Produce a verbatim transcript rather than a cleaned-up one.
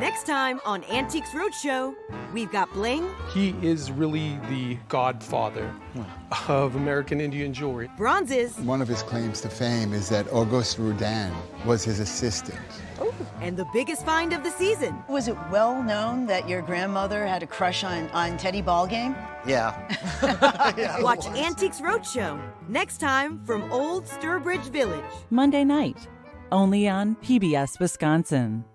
Next time on Antiques Roadshow, we've got bling. He is really the godfather of American Indian jewelry. Bronzes. One of his claims to fame is that Auguste Rodin was his assistant. Ooh. And the biggest find of the season. Was it well known that your grandmother had a crush on, on Teddy Ballgame? Yeah. yeah Watch Antiques Roadshow next time from Old Sturbridge Village. Monday night, only on P B S Wisconsin.